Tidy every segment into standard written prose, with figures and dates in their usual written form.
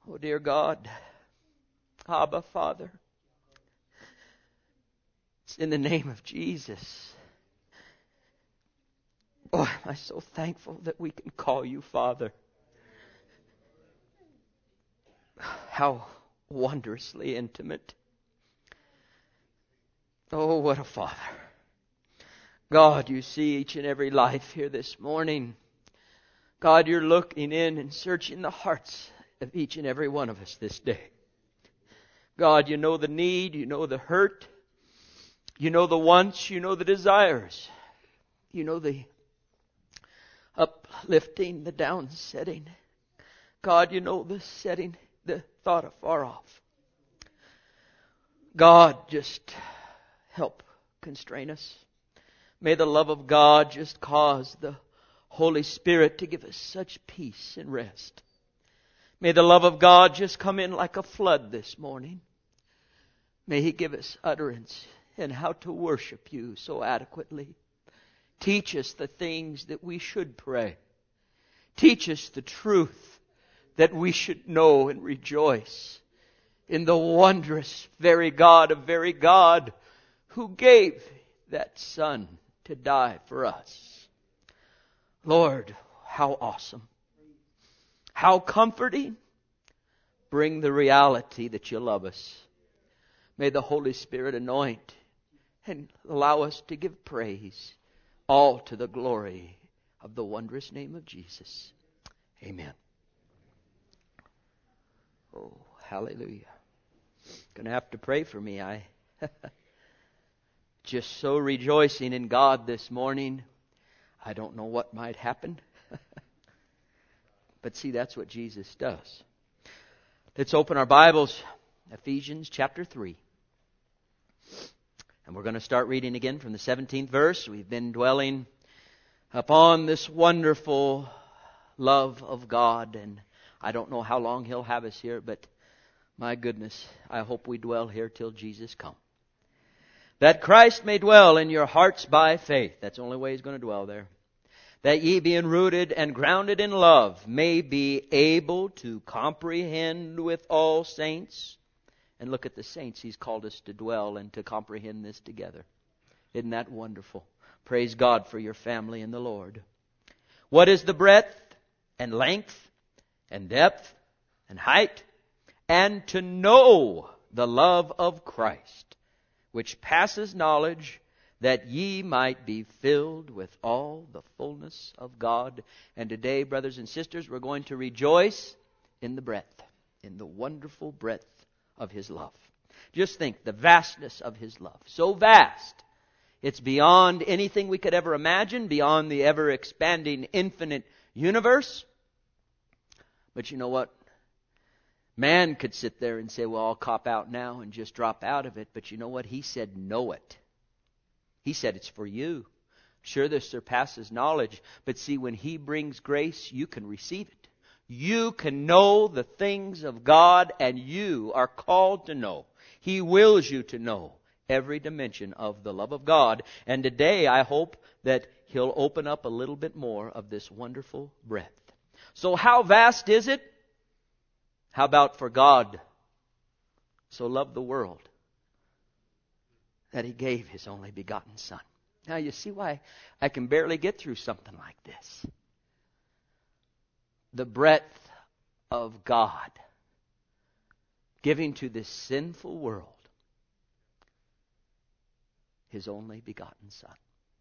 Oh, dear God, Abba, Father, it's in the name of Jesus. Oh, am I so thankful that we can call you Father. How wondrously intimate. Oh, what a Father. God, you see each and every life here this morning. God, you're looking in and searching the hearts of each and every one of us this day. God, you know the need, you know the hurt, you know the wants, you know the desires, you know the uplifting, the downsetting. God, you know the setting, the thought afar off. God, just help constrain us. May the love of God just cause the Holy Spirit to give us such peace and rest. May the love of God just come in like a flood this morning. May He give us utterance in how to worship you so adequately. Teach us the things that we should pray. Teach us the truth that we should know and rejoice in the wondrous very God of very God who gave that Son to die for us. Lord, how awesome. How comforting. Bring the reality that you love us. May the Holy Spirit anoint and allow us to give praise, all to the glory of the wondrous name of Jesus. Amen. Oh, hallelujah. Going to have to pray for me. I just so rejoicing in God this morning. I don't know what might happen. But see, that's what Jesus does. Let's open our Bibles, Ephesians chapter 3. And we're going to start reading again from the 17th verse. We've been dwelling upon this wonderful love of God. And I don't know how long He'll have us here, but my goodness, I hope we dwell here till Jesus comes. That Christ may dwell in your hearts by faith. That's the only way He's going to dwell there. That ye, being rooted and grounded in love, may be able to comprehend with all saints. And look at the saints He's called us to dwell and to comprehend this together. Isn't that wonderful? Praise God for your family in the Lord. What is the breadth and length and depth and height? And to know the love of Christ, which passes knowledge, that ye might be filled with all the fullness of God. And today, brothers and sisters, we're going to rejoice in the breadth, in the wonderful breadth of His love. Just think, the vastness of His love. So vast, it's beyond anything we could ever imagine, beyond the ever-expanding infinite universe. But you know what? Man could sit there and say, well, I'll cop out now and just drop out of it. But you know what? He said, know it. He said it's for you. Sure, this surpasses knowledge. But see, when He brings grace, you can receive it. You can know the things of God, and you are called to know. He wills you to know every dimension of the love of God. And today, I hope that He'll open up a little bit more of this wonderful breadth. So how vast is it? How about for God so loved the world that He gave His only begotten Son? Now you see why I can barely get through something like this. The breadth of God giving to this sinful world His only begotten Son.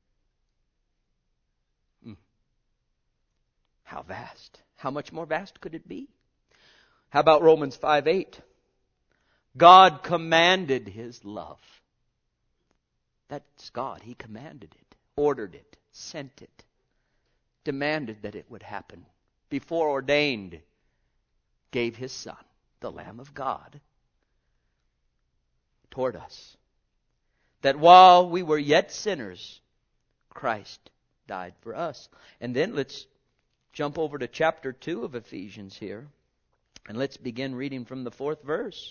How vast. How much more vast could it be? How about Romans 5:8? God commanded His love. That's God. He commanded it, ordered it, sent it, demanded that it would happen. Before ordained, gave His Son, the Lamb of God, toward us. That while we were yet sinners, Christ died for us. And then let's jump over to chapter 2 of Ephesians here. And let's begin reading from the 4th verse.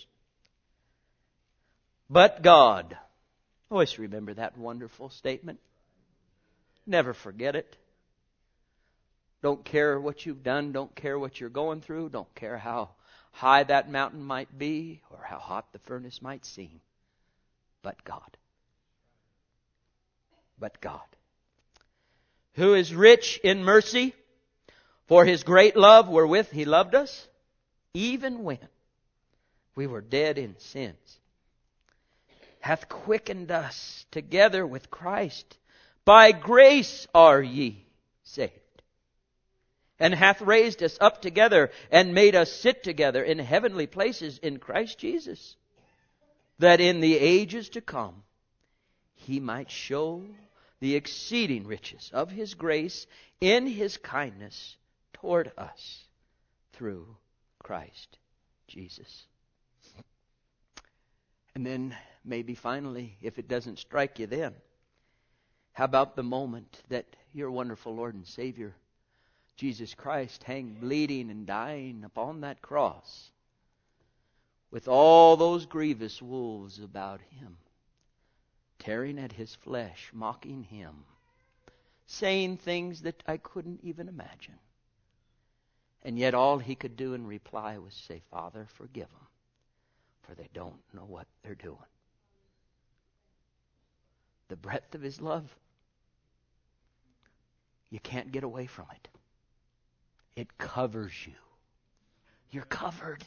But God. Always remember that wonderful statement. Never forget it. Don't care what you've done. Don't care what you're going through. Don't care how high that mountain might be or how hot the furnace might seem. But God. But God. Who is rich in mercy, for His great love wherewith He loved us, even when we were dead in sins, hath quickened us together with Christ. By grace are ye saved. And hath raised us up together and made us sit together in heavenly places in Christ Jesus, that in the ages to come He might show the exceeding riches of His grace in His kindness toward us through Christ Jesus. And then maybe finally, if it doesn't strike you then, how about the moment that your wonderful Lord and Savior, Jesus Christ, hang bleeding and dying upon that cross with all those grievous wolves about Him, tearing at His flesh, mocking Him, saying things that I couldn't even imagine. And yet all He could do in reply was say, Father, forgive them, for they don't know what they're doing. The breadth of His love, you can't get away from it. It covers you. You're covered.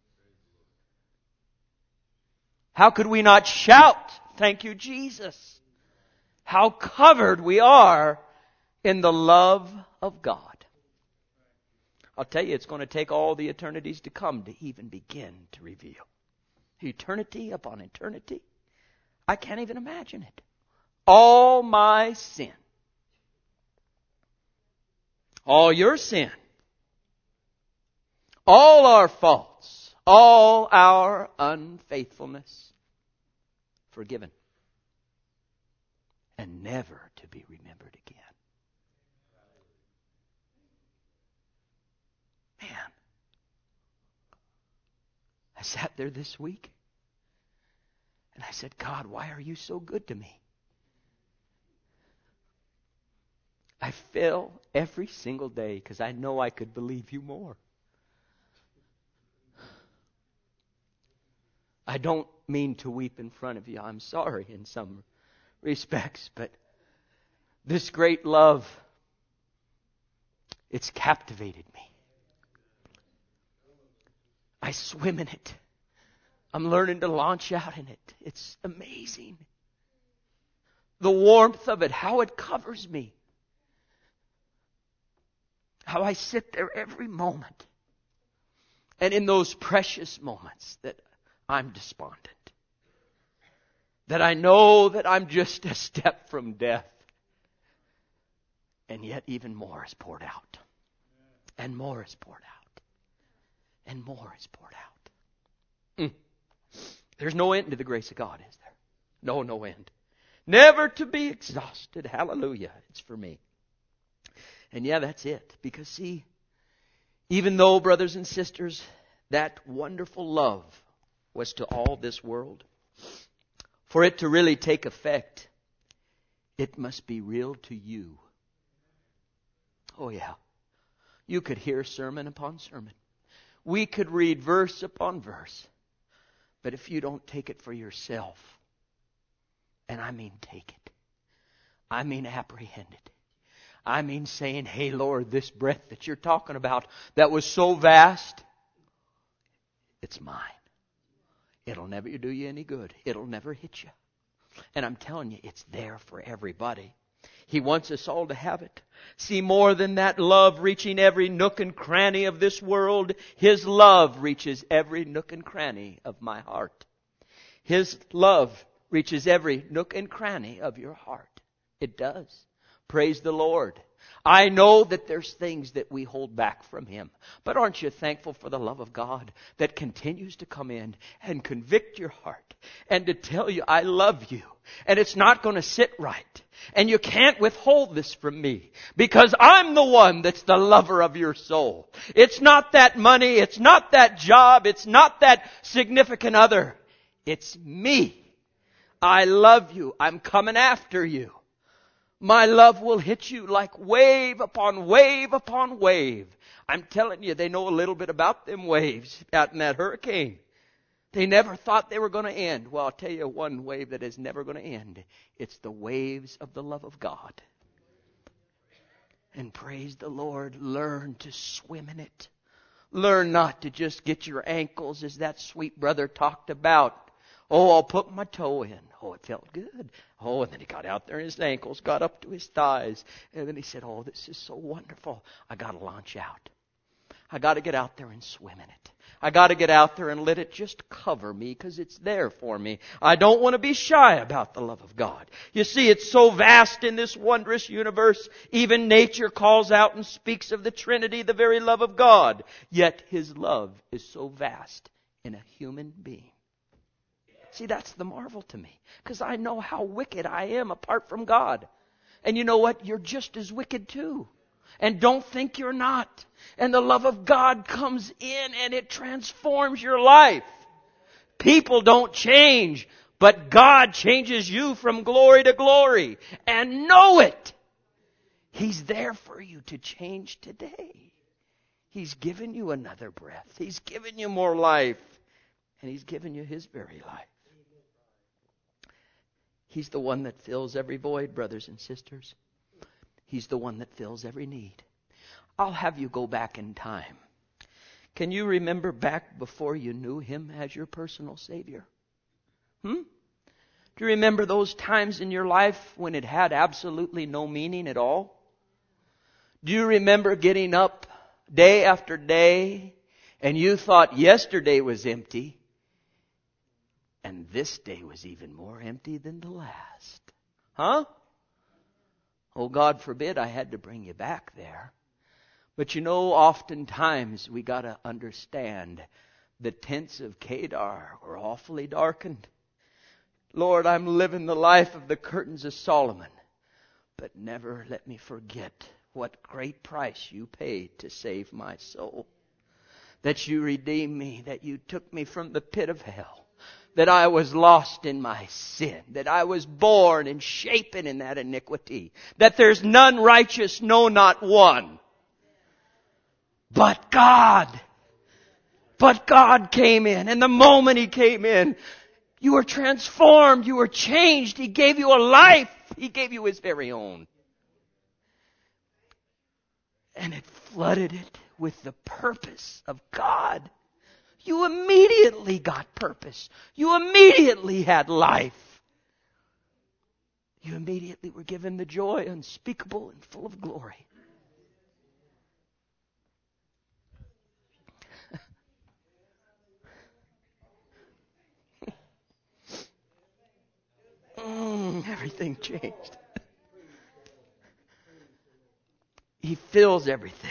How could we not shout, thank you, Jesus? How covered we are in the love of God. I'll tell you, it's going to take all the eternities to come to even begin to reveal. Eternity upon eternity. I can't even imagine it. All my sin. All your sin. All our faults. All our unfaithfulness. Forgiven. And never to be remembered again. Man. I sat there this week and I said, God, why are you so good to me? I fail every single day because I know I could believe you more. I don't mean to weep in front of you. I'm sorry in some respects, but this great love, it's captivated me. I swim in it. I'm learning to launch out in it. It's amazing. The warmth of it, how it covers me. How I sit there every moment. And in those precious moments that I'm despondent. That I know that I'm just a step from death. And yet even more is poured out. And more is poured out. And more is poured out. There's no end to the grace of God, is there? No end. Never to be exhausted. Hallelujah. It's for me. And yeah, that's it. Because see, even though, brothers and sisters, that wonderful love was to all this world, for it to really take effect, it must be real to you. Oh yeah. You could hear sermon upon sermon. We could read verse upon verse. But if you don't take it for yourself, and I mean take it, I mean apprehend it, I mean saying, hey Lord, this breath that you're talking about that was so vast, it's mine. It'll never do you any good. It'll never hit you. And I'm telling you, it's there for everybody. He wants us all to have it. See, more than that love reaching every nook and cranny of this world, His love reaches every nook and cranny of my heart. His love reaches every nook and cranny of your heart. It does. Praise the Lord. I know that there's things that we hold back from Him. But aren't you thankful for the love of God that continues to come in and convict your heart and to tell you, I love you. And it's not going to sit right. And you can't withhold this from me because I'm the one that's the lover of your soul. It's not that money. It's not that job. It's not that significant other. It's me. I love you. I'm coming after you. My love will hit you like wave upon wave upon wave. I'm telling you, they know a little bit about them waves out in that hurricane. They never thought they were going to end. Well, I'll tell you one wave that is never going to end. It's the waves of the love of God. And praise the Lord, learn to swim in it. Learn not to just get your ankles, as that sweet brother talked about. Oh, I'll put my toe in. Oh, it felt good. Oh, and then he got out there and his ankles got up to his thighs. And then he said, oh, this is so wonderful. I got to launch out. I got to get out there and swim in it. I got to get out there and let it just cover me because it's there for me. I don't want to be shy about the love of God. You see, it's so vast in this wondrous universe. Even nature calls out and speaks of the Trinity, the very love of God. Yet His love is so vast in a human being. See, that's the marvel to me. Because I know how wicked I am apart from God. And you know what? You're just as wicked too. And don't think you're not. And the love of God comes in and it transforms your life. People don't change, but God changes you from glory to glory. And know it. He's there for you to change today. He's given you another breath. He's given you more life. And He's given you His very life. He's the one that fills every void, brothers and sisters. He's the one that fills every need. I'll have you go back in time. Can you remember back before you knew Him as your personal Savior? Do you remember those times in your life when it had absolutely no meaning at all? Do you remember getting up day after day and you thought yesterday was empty and this day was even more empty than the last? Huh? Oh, God forbid I had to bring you back there. But you know, oftentimes we got to understand the tents of Kedar were awfully darkened. Lord, I'm living the life of the curtains of Solomon. But never let me forget what great price you paid to save my soul. That you redeemed me, that you took me from the pit of hell. That I was lost in my sin. That I was born and shapen in that iniquity. That there's none righteous, no, not one. But God came in. And the moment He came in, you were transformed. You were changed. He gave you a life. He gave you His very own. And it flooded it with the purpose of God. You immediately got purpose. You immediately had life. You immediately were given the joy unspeakable and full of glory. Everything changed. He fills everything.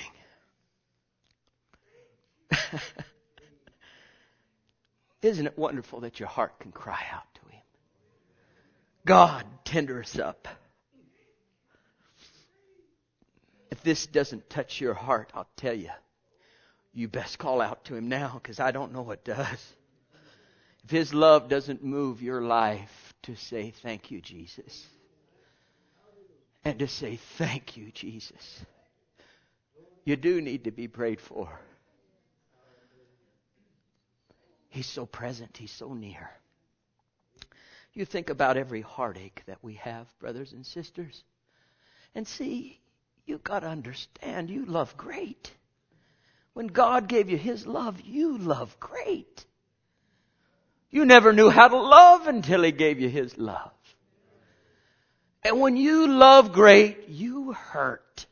Isn't it wonderful that your heart can cry out to Him? God, tender us up. If this doesn't touch your heart, I'll tell you, you best call out to Him now, because I don't know what does. If His love doesn't move your life to say, thank you, Jesus. And to say, thank you, Jesus. You do need to be prayed for. He's so present. He's so near. You think about every heartache that we have, brothers and sisters. And see, you've got to understand, you love great. When God gave you His love, you love great. You never knew how to love until He gave you His love. And when you love great, you hurt.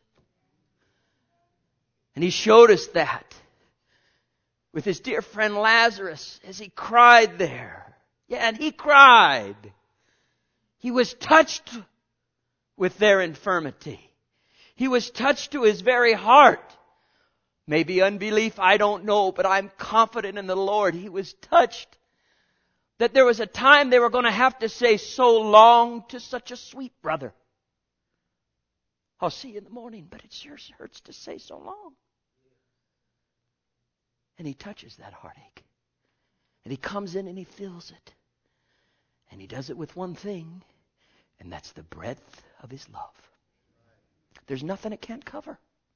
And He showed us that with His dear friend Lazarus as he cried there. Yeah, and he cried. He was touched with their infirmity. He was touched to his very heart. Maybe unbelief, I don't know, but I'm confident in the Lord. He was touched that there was a time they were going to have to say so long to such a sweet brother. I'll see you in the morning, but it sure hurts to say so long. And He touches that heartache. And He comes in and He fills it. And He does it with one thing. And that's the breadth of His love. There's nothing it can't cover.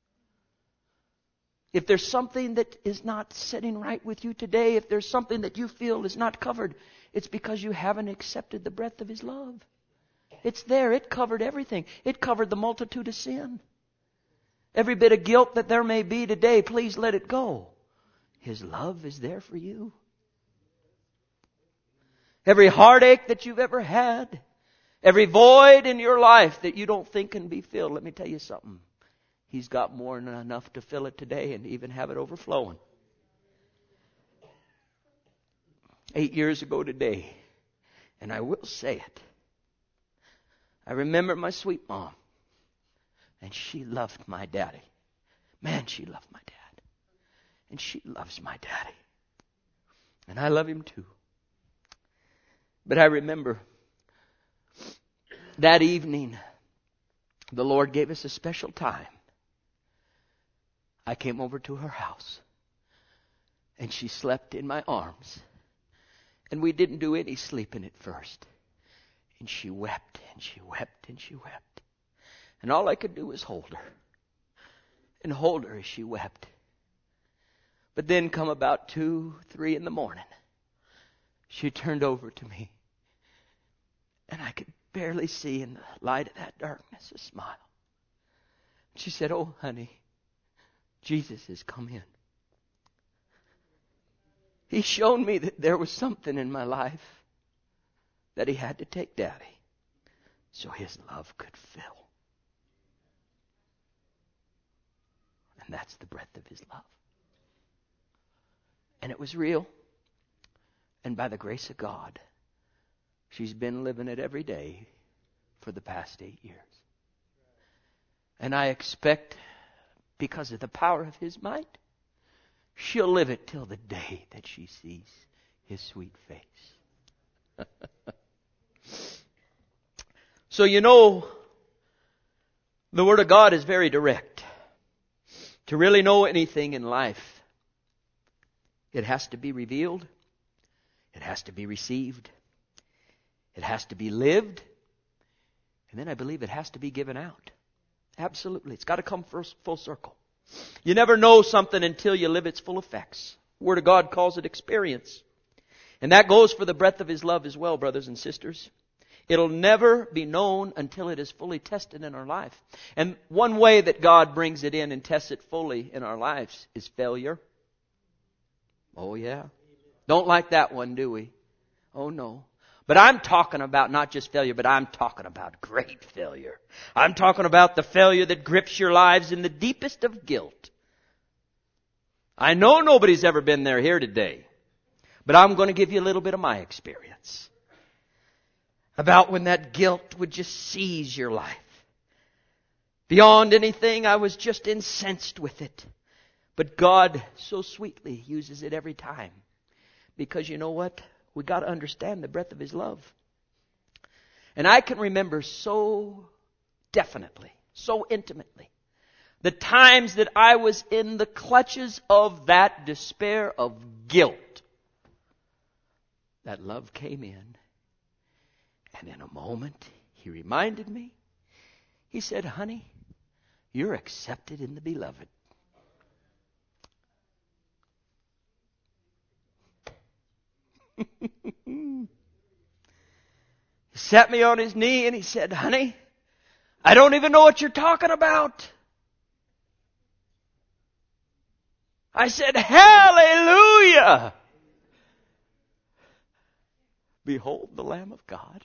If there's something that is not sitting right with you today, if there's something that you feel is not covered, it's because you haven't accepted the breadth of His love. It's there. It covered everything. It covered the multitude of sin. Every bit of guilt that there may be today, please let it go. His love is there for you. Every heartache that you've ever had, every void in your life that you don't think can be filled, let me tell you something. He's got more than enough to fill it today and even have it overflowing. 8 years ago today, and I will say it, I remember my sweet mom, and she loved my daddy. Man, she loved my dad. And she loves my daddy. And I love him too. But I remember that evening, the Lord gave us a special time. I came over to her house, and she slept in my arms. And we didn't do any sleeping at first. And she wept, and she wept, and she wept. And all I could do was hold her. And hold her as she wept. But then come about 2, 3 in the morning, she turned over to me. And I could barely see in the light of that darkness a smile. She said, "Oh, honey, Jesus has come in. He's shown me that there was something in my life that He had to take Daddy so His love could fill." And that's the breadth of His love. And it was real. And by the grace of God, she's been living it every day for the past 8 years. And I expect, because of the power of His might, she'll live it till the day that she sees His sweet face. So you know, the Word of God is very direct. To really know anything in life, it has to be revealed. It has to be received. It has to be lived. And then I believe it has to be given out. Absolutely. It's got to come first full circle. You never know something until you live its full effects. The Word of God calls it experience. And that goes for the breadth of His love as well, brothers and sisters. It'll never be known until it is fully tested in our life. And one way that God brings it in and tests it fully in our lives is failure. Oh yeah. Don't like that one, do we? Oh no. But I'm talking about not just failure, but I'm talking about great failure. I'm talking about the failure that grips your lives in the deepest of guilt. I know nobody's ever been there here today, but I'm going to give you a little bit of my experience about when that guilt would just seize your life. Beyond anything, I was just incensed with it. But God so sweetly uses it every time. Because you know what? We got to understand the breadth of His love. And I can remember so definitely, so intimately, the times that I was in the clutches of that despair of guilt. That love came in. And in a moment, He reminded me. He said, "Honey, you're accepted in the Beloved." He sat me on His knee and He said, "Honey, I don't even know what you're talking about." I said, "Hallelujah! Behold the Lamb of God."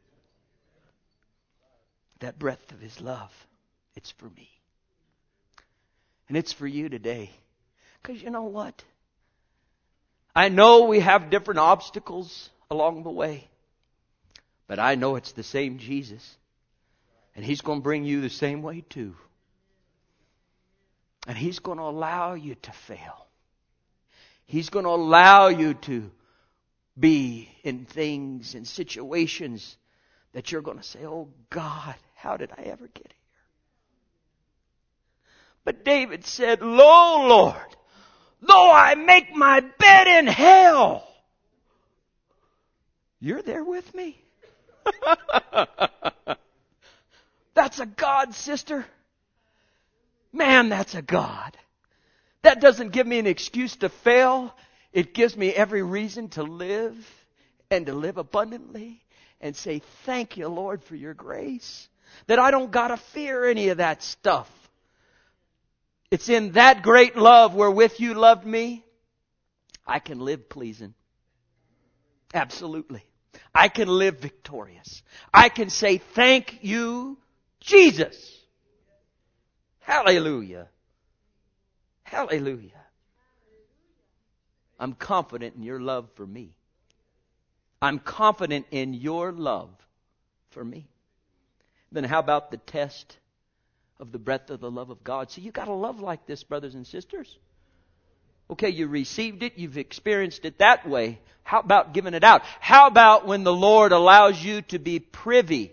That breadth of His love, it's for me. And it's for you today. Because you know what? I know we have different obstacles along the way. But I know it's the same Jesus. And He's going to bring you the same way too. And He's going to allow you to fail. He's going to allow you to be in things, in situations that you're going to say, "Oh God, how did I ever get here?" But David said, "Lo, Lord, though I make my bed in hell, you're there with me." That's a God, sister. Man, that's a God. That doesn't give me an excuse to fail. It gives me every reason to live and to live abundantly and say, thank you, Lord, for your grace. That I don't gotta fear any of that stuff. It's in that great love wherewith you loved me, I can live pleasing. Absolutely. I can live victorious. I can say, thank you, Jesus. Hallelujah. Hallelujah. I'm confident in your love for me. I'm confident in your love for me. Then how about the test of the breadth of the love of God? So you got to love like this, brothers and sisters. Okay, you received it, you've experienced it that way. How about giving it out? How about when the Lord allows you to be privy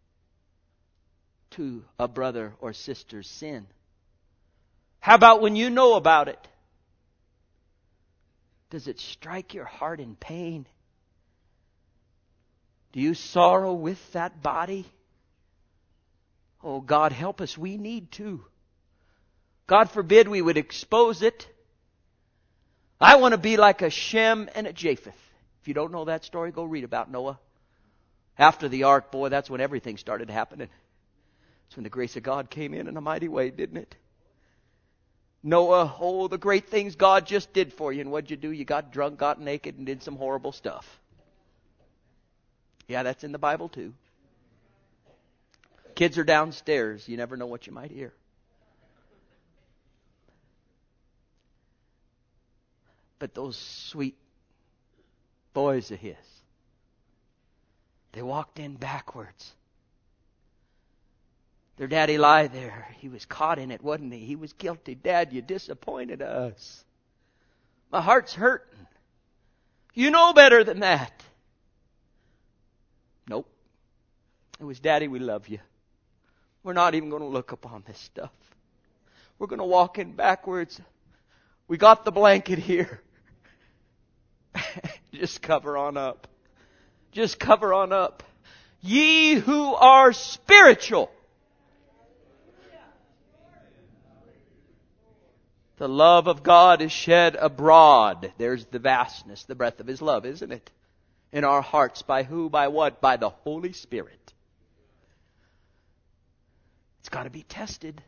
to a brother or sister's sin? How about when you know about it? Does it strike your heart in pain? Do you sorrow with that body? Oh, God, help us. We need to. God forbid we would expose it. I want to be like a Shem and a Japheth. If you don't know that story, go read about Noah. After the ark, boy, that's when everything started happening. That's when the grace of God came in a mighty way, didn't it? Noah, oh, the great things God just did for you. And what'd you do? You got drunk, got naked, and did some horrible stuff. Yeah, that's in the Bible too. Kids are downstairs. You never know what you might hear. But those sweet boys of his, they walked in backwards. Their daddy lie there. He was caught in it, wasn't he? He was guilty. Dad, you disappointed us. My heart's hurting. You know better than that. Nope. It was, Daddy, we love you. We're not even going to look upon this stuff. We're going to walk in backwards. We got the blanket here. Just cover on up. Just cover on up. Ye who are spiritual. The love of God is shed abroad. There's the vastness, the breadth of His love, isn't it? In our hearts. By who? By what? By the Holy Spirit. It's got to be tested.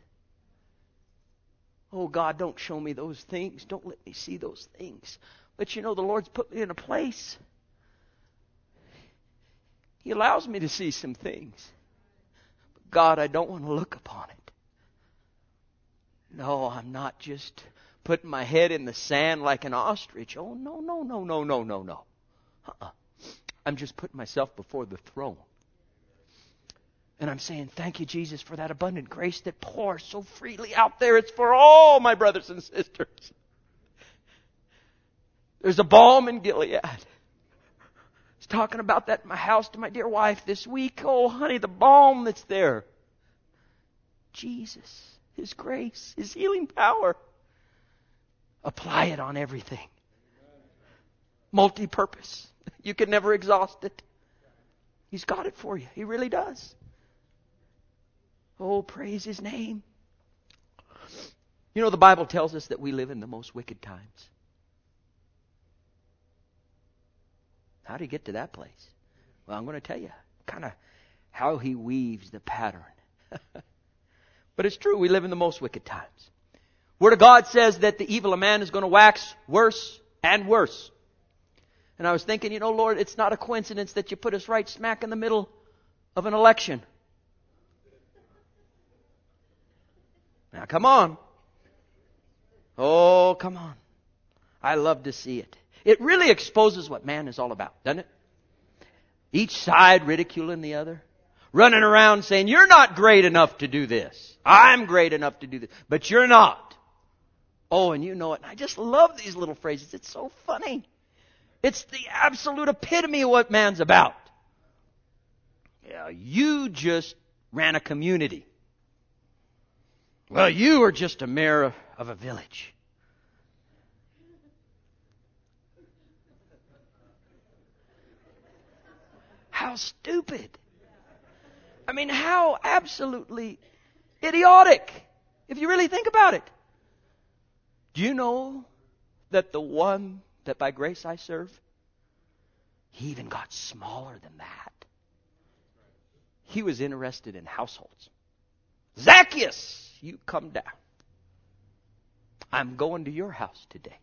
Oh God, don't show me those things. Don't let me see those things. But you know, the Lord's put me in a place. He allows me to see some things. But God, I don't want to look upon it. No, I'm not just putting my head in the sand like an ostrich. Oh, no. I'm just putting myself before the throne. And I'm saying, thank you, Jesus, for that abundant grace that pours so freely out there. It's for all my brothers and sisters. There's a balm in Gilead. I was talking about that in my house to my dear wife this week. Oh, honey, the balm that's there. Jesus, His grace, His healing power. Apply it on everything. Multi-purpose. You can never exhaust it. He's got it for you. He really does. Oh, praise His name. You know, the Bible tells us that we live in the most wicked times. How do you get to that place? Well, I'm going to tell you kind of how He weaves the pattern. But it's true, we live in the most wicked times. Word of God says that the evil of man is going to wax worse and worse. And I was thinking, you know, Lord, it's not a coincidence that you put us right smack in the middle of an election. Now, come on. Oh, come on. I love to see it. It really exposes what man is all about, doesn't it? Each side ridiculing the other. Running around saying, you're not great enough to do this. I'm great enough to do this. But you're not. Oh, and you know it. And I just love these little phrases. It's so funny. It's the absolute epitome of what man's about. Yeah, you just ran a community. Well, you are just a mayor of a village. How how stupid. I mean, how absolutely idiotic, if you really think about it. Do you know that the one that by grace I serve, he even got smaller than that? He was interested in households. Zacchaeus, you come down. I'm going to your house today.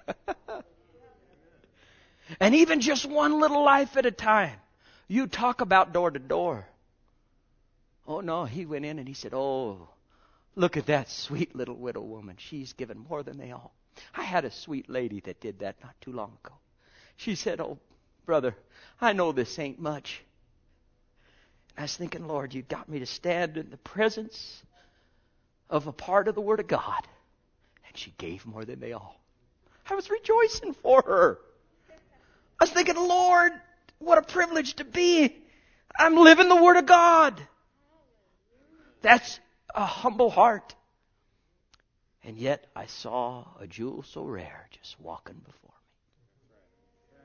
And even just one little life at a time. You talk about door to door. Oh no, he went in and he said, oh, look at that sweet little widow woman. She's given more than they all. I had a sweet lady that did that not too long ago. She said, oh, brother, I know this ain't much. I was thinking, Lord, you got me to stand in the presence of a part of the Word of God. And she gave more than they all. I was rejoicing for her. I was thinking, Lord, what a privilege to be. I'm living the Word of God. That's a humble heart. And yet I saw a jewel so rare just walking before me.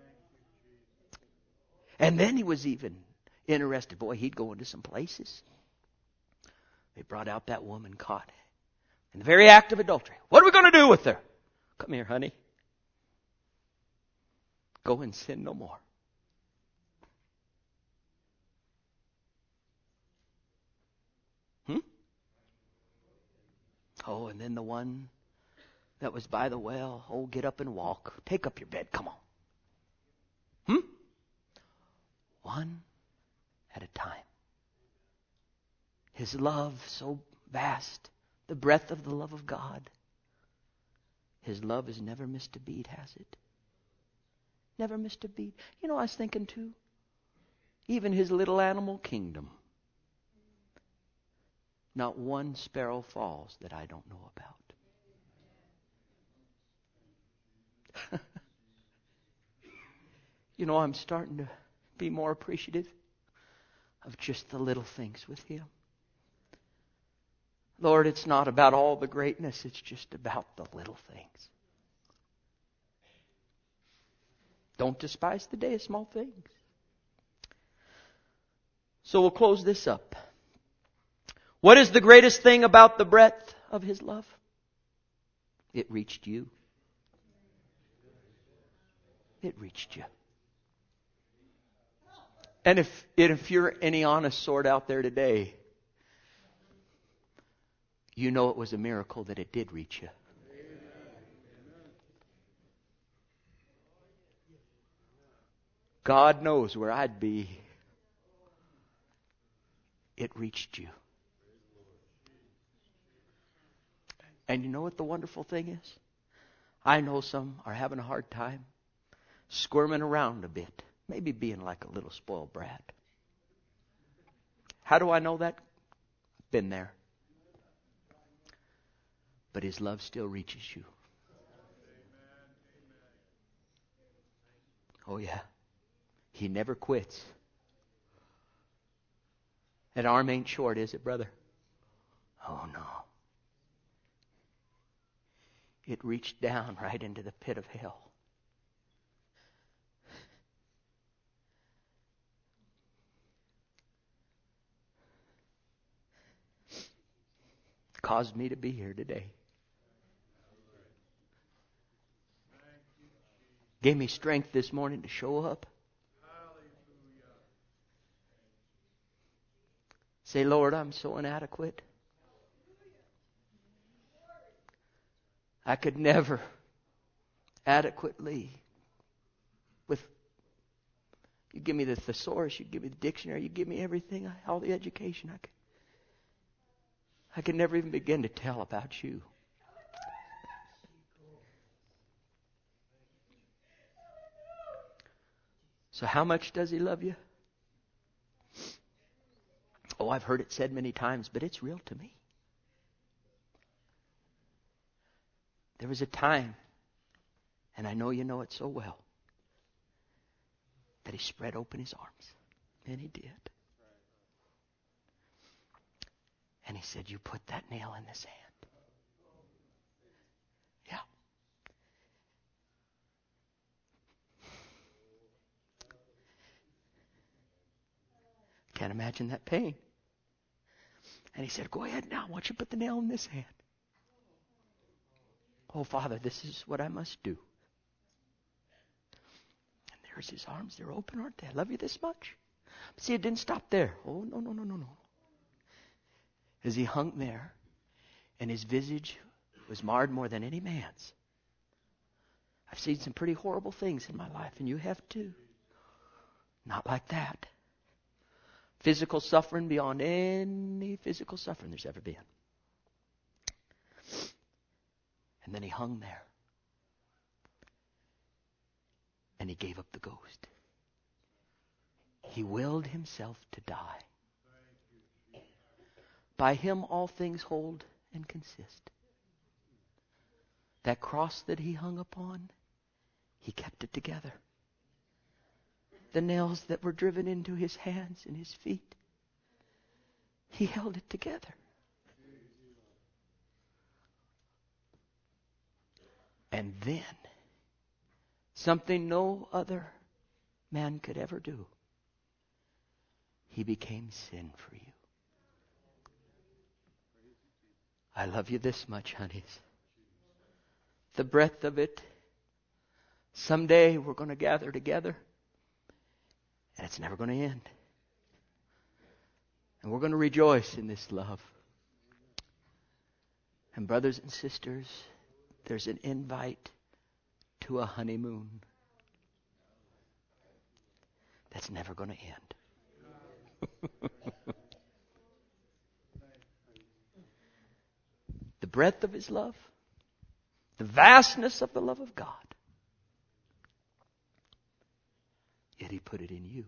And then he was even interested. Boy, he'd go into some places. They brought out that woman caught in the very act of adultery. What are we going to do with her? Come here, honey. Go and sin no more. Oh, and then the one that was by the well. Oh, get up and walk. Take up your bed. Come on. One at a time. His love so vast. The breadth of the love of God. His love has never missed a beat, has it? Never missed a beat. You know, I was thinking too. Even His little animal kingdom. Not one sparrow falls that I don't know about. You know, I'm starting to be more appreciative of just the little things with Him. Lord, it's not about all the greatness. It's just about the little things. Don't despise the day of small things. So we'll close this up. What is the greatest thing about the breadth of His love? It reached you. It reached you. And if you're any honest sort out there today, you know it was a miracle that it did reach you. God knows where I'd be. It reached you. And you know what the wonderful thing is? I know some are having a hard time squirming around a bit. Maybe being like a little spoiled brat. How do I know that? Been there. But His love still reaches you. Oh yeah. He never quits. That arm ain't short, is it, brother? Oh no. It reached down right into the pit of hell. Caused me to be here today. Gave me strength this morning to show up. Say, Lord, I'm so inadequate. I could never adequately, you give me the thesaurus, you give me the dictionary, you give me everything, all the education. I could never even begin to tell about you. So how much does He love you? Oh, I've heard it said many times, but it's real to me. There was a time, and I know you know it so well, that He spread open His arms. And He did. And He said, you put that nail in this hand. Yeah. can't imagine that pain. And he said, go ahead now. I want you to put the nail in this hand. Oh, Father, this is what I must do. And there's his arms. They're open, aren't they? I love you this much. But see, it didn't stop there. Oh, no, no, no, no, no. As he hung there, and his visage was marred more than any man's. I've seen some pretty horrible things in my life, and you have too. Not like that. Physical suffering beyond any physical suffering there's ever been. And then he hung there. And he gave up the ghost. He willed himself to die. By him all things hold and consist. That cross that he hung upon, he kept it together. The nails that were driven into his hands and his feet, he held it together. And then, something no other man could ever do, he became sin for you. I love you this much, honeys. The breadth of it, someday we're going to gather together, and it's never going to end. And we're going to rejoice in this love. And brothers and sisters, there's an invite to a honeymoon that's never going to end. The breadth of his love, the vastness of the love of God. Yet he put it in you.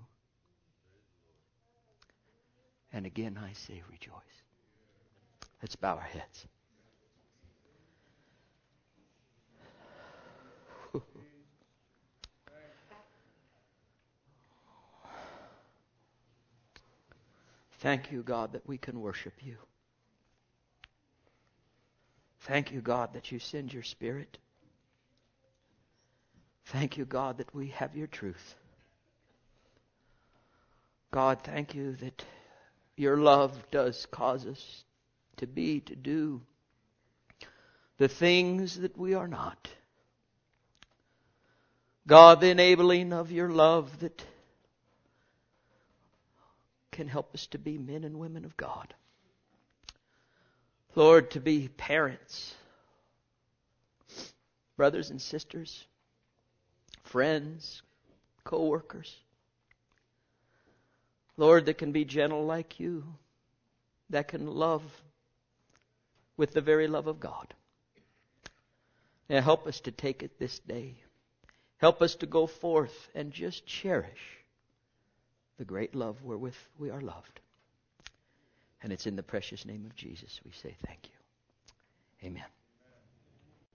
And again I say rejoice. Let's bow our heads. Thank you, God, that we can worship you. Thank you, God, that you send your Spirit. Thank you, God, that we have your truth. God, thank you that your love does cause us to do the things that we are not. God, the enabling of your love that can help us to be men and women of God. Lord, to be parents, brothers and sisters, friends, co-workers. Lord, that can be gentle like you, that can love with the very love of God. Now help us to take it this day. Help us to go forth and just cherish the great love wherewith we are loved. And it's in the precious name of Jesus we say thank you. Amen.